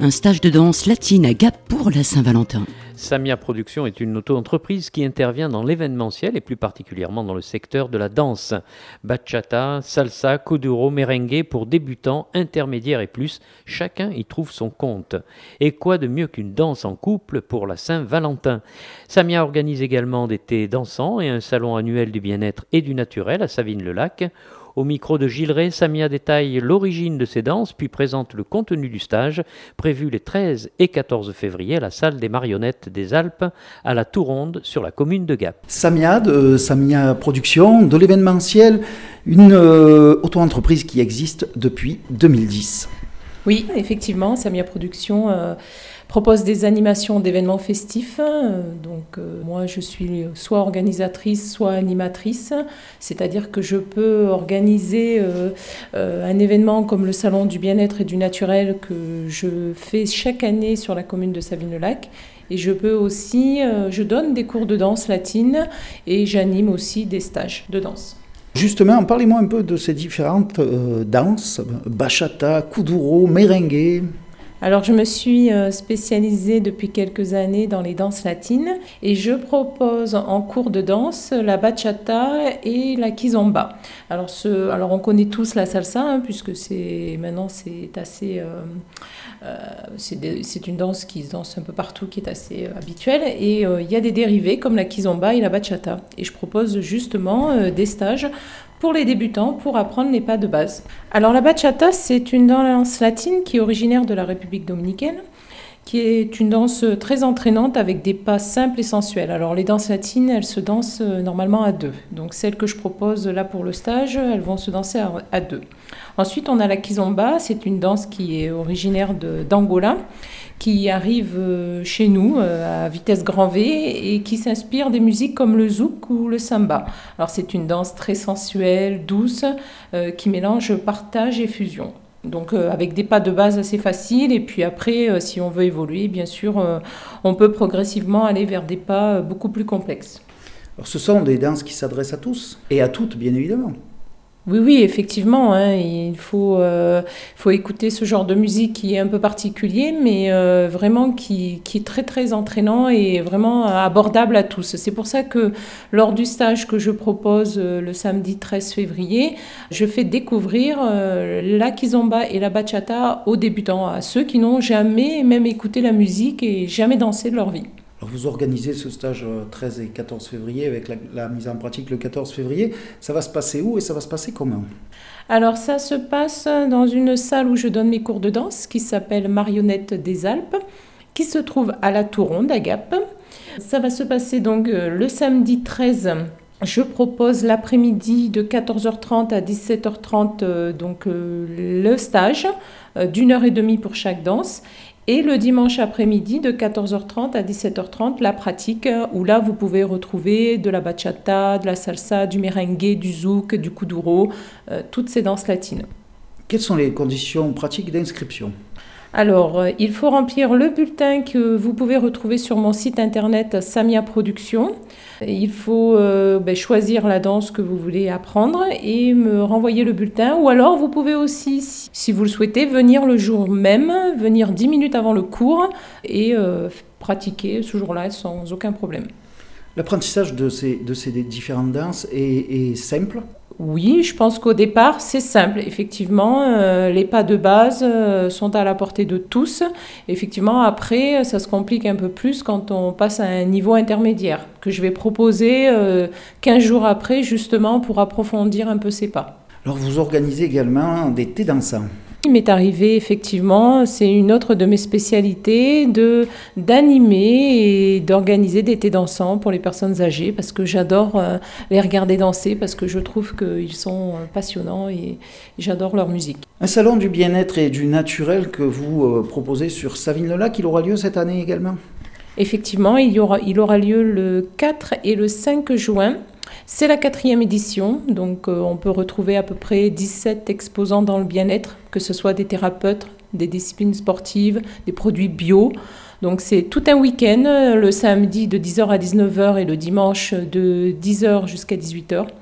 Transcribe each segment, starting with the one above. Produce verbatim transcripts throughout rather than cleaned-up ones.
Un stage de danse latine à Gap pour la Saint-Valentin. Samia Productions est une auto-entreprise qui intervient dans l'événementiel et plus particulièrement dans le secteur de la danse. Bachata, salsa, kuduro, merengue pour débutants, intermédiaires et plus, chacun y trouve son compte. Et quoi de mieux qu'une danse en couple pour la Saint-Valentin? Samia organise également des thés dansants et un salon annuel du bien-être et du naturel à Savines-le-Lac. Au micro de Gilles Ray, Samia détaille l'origine de ces danses, puis présente le contenu du stage, prévu les treize et quatorze février à la salle des marionnettes des Alpes, à la Touronde, sur la commune de Gap. Samia, de Samia Productions, de l'événementiel, une euh, auto-entreprise qui existe depuis deux mille dix. Oui, effectivement, Samia Productions euh, propose des animations d'événements festifs. Euh, donc euh, moi, je suis soit organisatrice, soit animatrice. C'est-à-dire que je peux organiser euh, euh, un événement comme le Salon du bien-être et du naturel que je fais chaque année sur la commune de Savines-le-Lac. Et je peux aussi, euh, je donne des cours de danse latine et j'anime aussi des stages de danse. Justement, parlez-moi un peu de ces différentes euh, danses, bachata, kuduro, merengue. Alors, je me suis spécialisée depuis quelques années dans les danses latines et je propose en cours de danse la bachata et la kizomba. Alors, ce, alors on connaît tous la salsa, hein, puisque c'est, maintenant c'est assez... Euh, euh, c'est, des, c'est une danse qui se danse un peu partout, qui est assez euh, habituelle. Et euh, il y a des dérivés comme la kizomba et la bachata. Et je propose justement euh, des stages pour les débutants, pour apprendre les pas de base. Alors la bachata, c'est une danse latine qui est originaire de la République dominicaine, qui est une danse très entraînante avec des pas simples et sensuels. Alors les danses latines, elles se dansent normalement à deux. Donc celles que je propose là pour le stage, elles vont se danser à, à deux. Ensuite, on a la kizomba, c'est une danse qui est originaire de, d'Angola, qui arrive chez nous à vitesse grand V et qui s'inspire des musiques comme le zouk ou le samba. Alors c'est une danse très sensuelle, douce, euh, qui mélange partage et fusion. Donc euh, avec des pas de base assez faciles et puis après, euh, si on veut évoluer, bien sûr, euh, on peut progressivement aller vers des pas beaucoup plus complexes. Alors ce sont des danses qui s'adressent à tous et à toutes, bien évidemment. Oui, oui, effectivement, hein, il faut, euh, faut écouter ce genre de musique qui est un peu particulier, mais euh, vraiment qui, qui est très, très entraînant et vraiment abordable à tous. C'est pour ça que lors du stage que je propose euh, le samedi treize février, je fais découvrir euh, la kizomba et la bachata aux débutants, à ceux qui n'ont jamais même écouté la musique et jamais dansé de leur vie. Alors vous organisez ce stage treize et quatorze février avec la, la mise en pratique le quatorze février. Ça va se passer où et ça va se passer comment? Alors ça se passe dans une salle où je donne mes cours de danse qui s'appelle Marionnettes des Alpes, qui se trouve à la Touronde à Gap. Ça va se passer donc le samedi treize. Je propose l'après-midi de quatorze heures trente à dix-sept heures trente euh, donc, euh, le stage euh, d'une heure et demie pour chaque danse. Et le dimanche après-midi, de quatorze heures trente à dix-sept heures trente, la pratique, où là, vous pouvez retrouver de la bachata, de la salsa, du merengue, du zouk, du kuduro, euh, toutes ces danses latines. Quelles sont les conditions pratiques d'inscription ? Alors, euh, il faut remplir le bulletin que vous pouvez retrouver sur mon site internet Samia Productions. Il faut euh, ben, choisir la danse que vous voulez apprendre et me renvoyer le bulletin. Ou alors, vous pouvez aussi, si, si vous le souhaitez, venir le jour même, venir dix minutes avant le cours et euh, pratiquer ce jour-là sans aucun problème. L'apprentissage de ces, de ces différentes danses est, est simple ? Oui, je pense qu'au départ, c'est simple. Effectivement, euh, les pas de base euh, sont à la portée de tous. Effectivement, après, ça se complique un peu plus quand on passe à un niveau intermédiaire, que je vais proposer euh, quinze jours après, justement, pour approfondir un peu ces pas. Alors, vous organisez également des thés dansants. Il m'est arrivé, effectivement, c'est une autre de mes spécialités, de, d'animer et d'organiser des thés dansants pour les personnes âgées, parce que j'adore euh, les regarder danser, parce que je trouve qu'ils sont passionnants et j'adore leur musique. Un salon du bien-être et du naturel que vous euh, proposez sur Savines-le-Lac, il aura lieu cette année également ? Effectivement, il y aura, il aura lieu le quatre et le cinq juin. C'est la quatrième édition, donc euh, on peut retrouver à peu près dix-sept exposants dans le bien-être, que ce soit des thérapeutes, des disciplines sportives, des produits bio. Donc c'est tout un week-end, le samedi de dix heures à dix-neuf heures et le dimanche de dix heures jusqu'à dix-huit heures.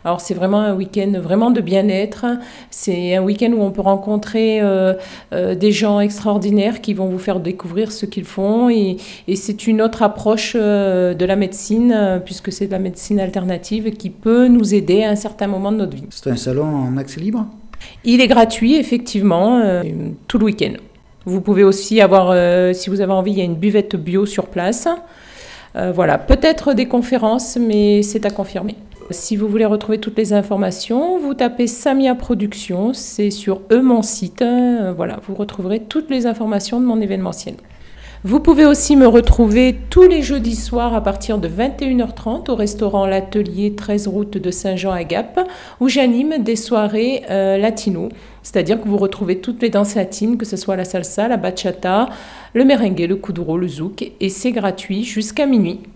Alors c'est vraiment un week-end vraiment de bien-être. C'est un week-end où on peut rencontrer euh, euh, des gens extraordinaires qui vont vous faire découvrir ce qu'ils font. Et, et c'est une autre approche euh, de la médecine, euh, puisque c'est de la médecine alternative qui peut nous aider à un certain moment de notre vie. C'est un salon en accès libre ? Il est gratuit, effectivement, euh, tout le week-end. Vous pouvez aussi avoir, euh, si vous avez envie, il y a une buvette bio sur place. Euh, voilà, peut-être des conférences, mais c'est à confirmer. Si vous voulez retrouver toutes les informations, vous tapez Samia Productions, c'est sur eux mon site. Euh, voilà, vous retrouverez toutes les informations de mon événementiel. Vous pouvez aussi me retrouver tous les jeudis soirs à partir de vingt et une heures trente au restaurant L'Atelier treize route de Saint-Jean à Gap, où j'anime des soirées euh, latino. C'est-à-dire que vous retrouvez toutes les danses latines, que ce soit la salsa, la bachata, le merengue, le kuduro, le zouk, et c'est gratuit jusqu'à minuit.